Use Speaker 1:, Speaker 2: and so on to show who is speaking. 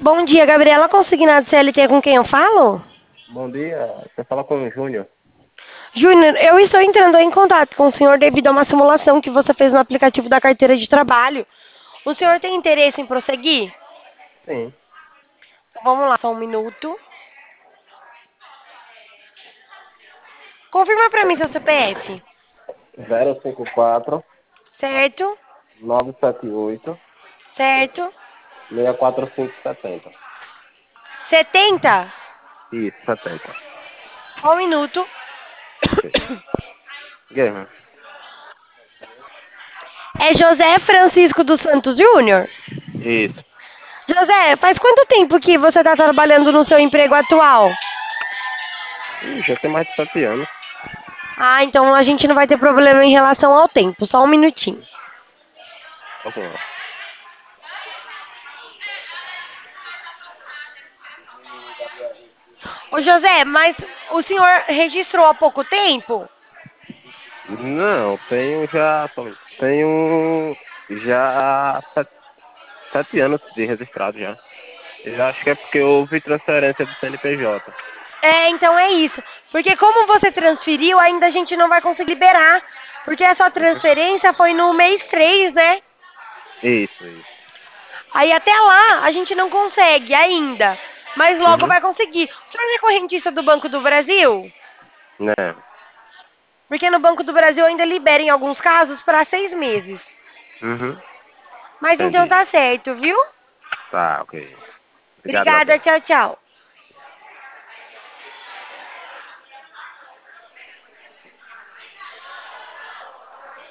Speaker 1: Bom dia, Gabriela, consignado CLT com quem eu falo?
Speaker 2: Bom dia, você fala com o Júnior.
Speaker 1: Júnior, eu estou entrando em contato com o senhor devido a uma simulação que você fez no aplicativo da carteira de trabalho. O senhor tem interesse em prosseguir?
Speaker 2: Sim,
Speaker 1: Então, vamos lá, só um minuto. Confirma para mim seu CPF.
Speaker 2: 054
Speaker 1: Certo?
Speaker 2: 978
Speaker 1: Certo?
Speaker 2: 64570.
Speaker 1: 70?
Speaker 2: Isso, 70.
Speaker 1: Só um minuto.
Speaker 2: Ok. Guilherme.
Speaker 1: É José Francisco dos Santos Júnior?
Speaker 2: Isso.
Speaker 1: José, faz quanto tempo que você está trabalhando no seu emprego atual?
Speaker 2: Já tem mais de 7 anos.
Speaker 1: Ah, então a gente não vai ter problema em relação ao tempo. Só um minutinho.
Speaker 2: Vamos lá.
Speaker 1: Ô José, mas o senhor registrou há pouco tempo?
Speaker 2: Não, tenho já 7 anos de registrado já. Eu acho que é porque houve transferência do CNPJ.
Speaker 1: É, então é isso. Porque como você transferiu, ainda a gente não vai conseguir liberar. Porque a sua
Speaker 2: Uhum.
Speaker 1: transferência foi no mês 3, né?
Speaker 2: Isso, isso.
Speaker 1: Aí até lá a gente não consegue ainda. Mas logo
Speaker 2: Uhum.
Speaker 1: vai conseguir. O senhor é correntista do Banco do Brasil?
Speaker 2: Né?
Speaker 1: Porque no Banco do Brasil ainda libera em alguns casos para 6 meses.
Speaker 2: Uhum.
Speaker 1: Mas então
Speaker 2: Entendi.
Speaker 1: tá certo, viu?
Speaker 2: Tá, ok. Obrigado,
Speaker 1: Obrigada,
Speaker 2: Gabriel.
Speaker 1: tchau, tchau.